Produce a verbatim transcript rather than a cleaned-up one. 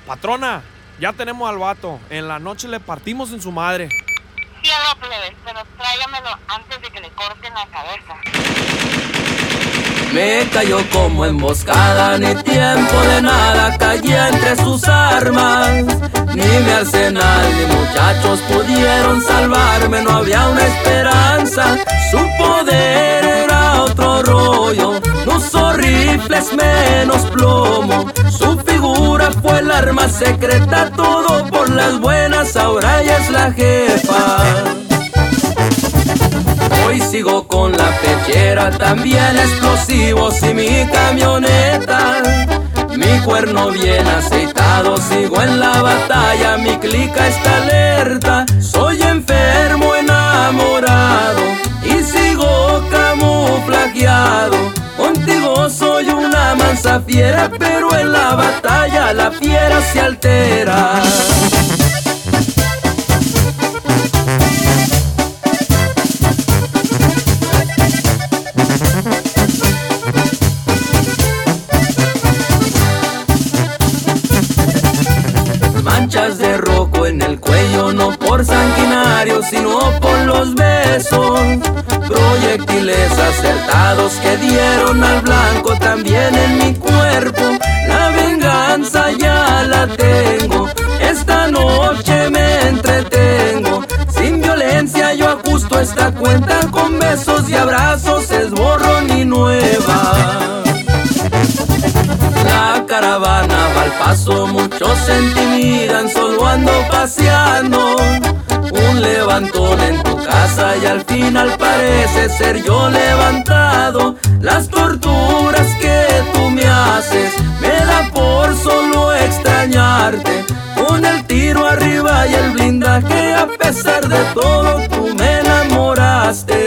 Patrona, ya tenemos al vato. En la noche le partimos en su madre. Sí, no, plebes, pero tráigamelo antes de que le corten la cabeza. Me cayó como emboscada, ni tiempo de nada, caí entre sus armas. Ni mi arsenal ni muchachos pudieron salvarme, no había una esperanza. Su poder era otro rollo, no usó rifles menos plomo. Su figura fue el arma secreta, todo por las buenas, ahora ella es la jefa. Hoy sigo con la pechera, también explosivos y mi camioneta. Mi cuerno bien aceitado, sigo en la batalla, mi clica está alerta. Soy enfermo, enamorado y sigo camuflajeado. Contigo soy una mansa fiera, pero en la batalla la fiera se altera. Manchas de rojo en el cuello, no por sanguinario, sino por los besos. Proyectiles acertados que dieron al blanco también en mi cuerpo. La venganza ya la tengo, esta noche me entretengo. Sin violencia yo ajusto esta cuenta, con besos y abrazos es borrón y nueva. La caravana va al paso, muchos se intimidan, solo ando paseando. Un levantón en tu casa y al final parece ser yo levantado. Las torturas que tú me haces me da por solo extrañarte. Con el tiro arriba y el blindaje, a pesar de todo tú me enamoraste.